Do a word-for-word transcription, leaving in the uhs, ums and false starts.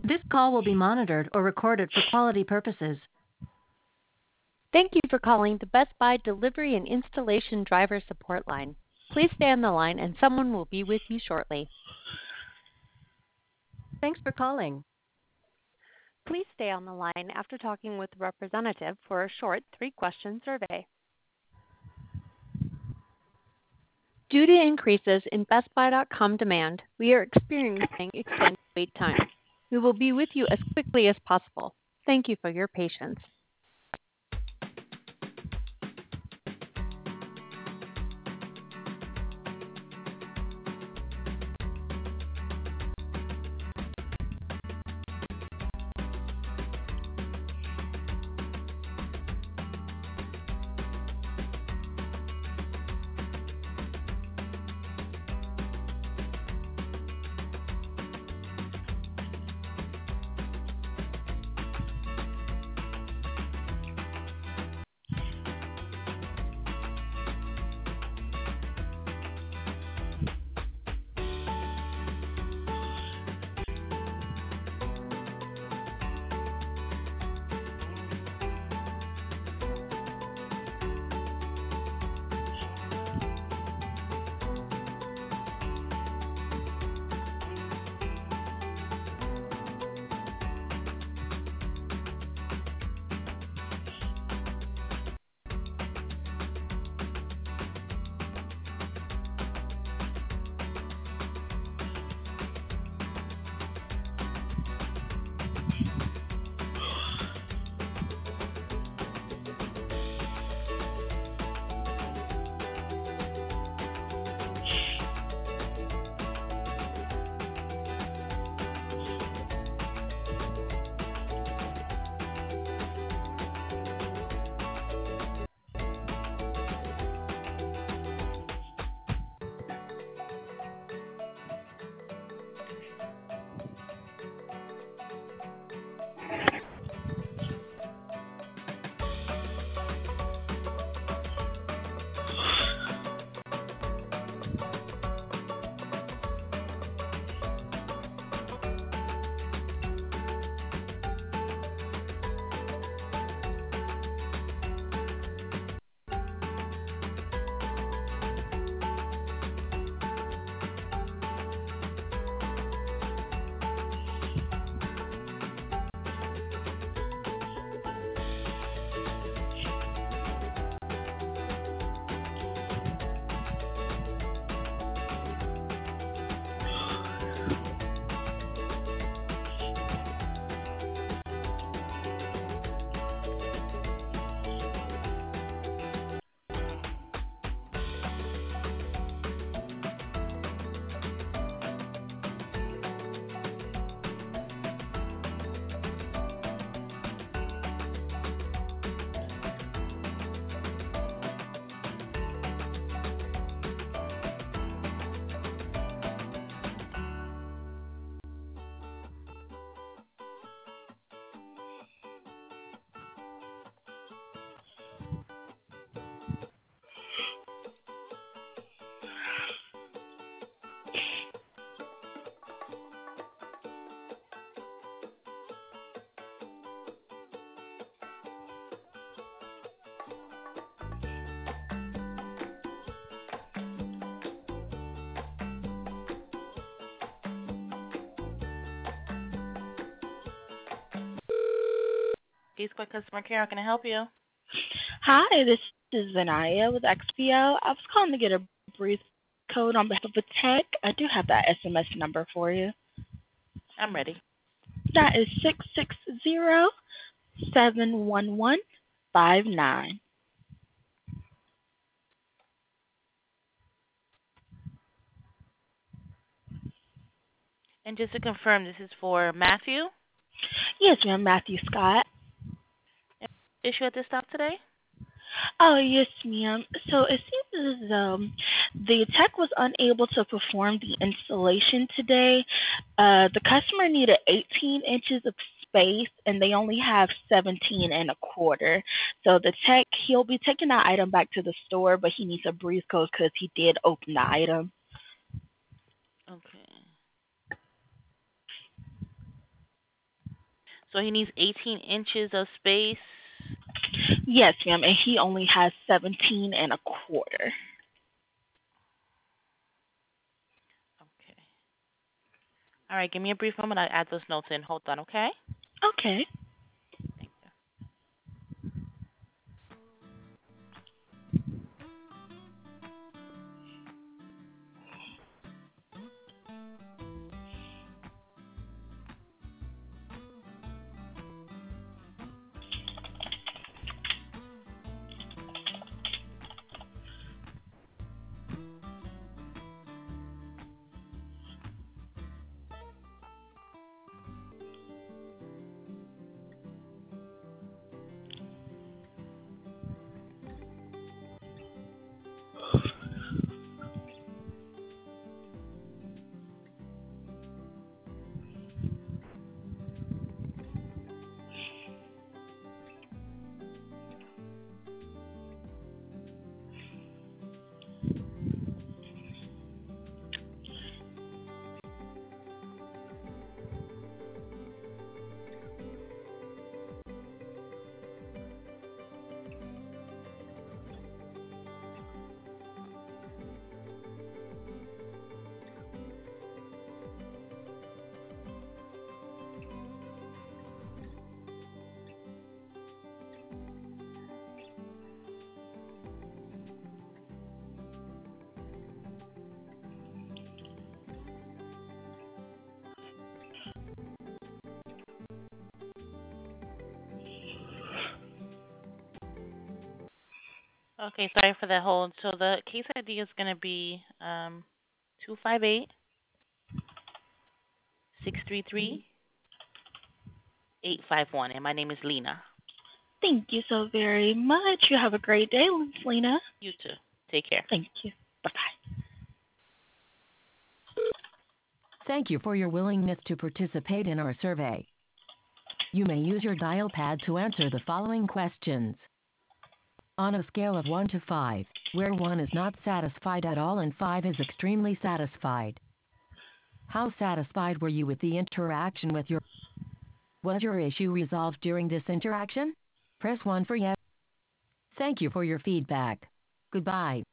This call will be monitored or recorded for quality purposes. Thank you for calling the Best Buy Delivery and Installation Driver Support Line. Please stay on the line and someone will be with you shortly. Thanks for calling. Please stay on the line after talking with the representative for a short three-question survey. Due to increases in Best Buy dot com demand, we are experiencing extended wait times. We will be with you as quickly as possible. Thank you for your patience. East Coast Customer Care, how can I help you? Hi, this is Zanaya with X P O. I was calling to get a brief code on behalf of a tech. I do have that S M S number for you. I'm ready. That is six six zero seven one one five nine. And just to confirm, this is for Matthew? Yes, ma'am, Matthew Scott. Issue at this stop today? Oh, yes, ma'am. So it seems as um, the tech was unable to perform the installation today. Uh, the customer needed eighteen inches of space, and they only have seventeen and a quarter. So the tech, he'll be taking that item back to the store, but he needs a breeze code because he did open the item. Okay. So he needs eighteen inches of space. Yes, ma'am, and he only has seventeen and a quarter. Okay. All right, give me a brief moment. I'll add those notes in. Hold on, okay? Okay. Thank you. Okay, sorry for that hold. So the case I D is going to be um, two five eight, six three three, eight five one, and my name is Lena. Thank you so very much. You have a great day, Lena. You too. Take care. Thank you. Bye-bye. Thank you for your willingness to participate in our survey. You may use your dial pad to answer the following questions. On a scale of one to five, where one is not satisfied at all and five is extremely satisfied, how satisfied were you with the interaction with your... Was your issue resolved during this interaction? Press one for yes. Thank you for your feedback. Goodbye.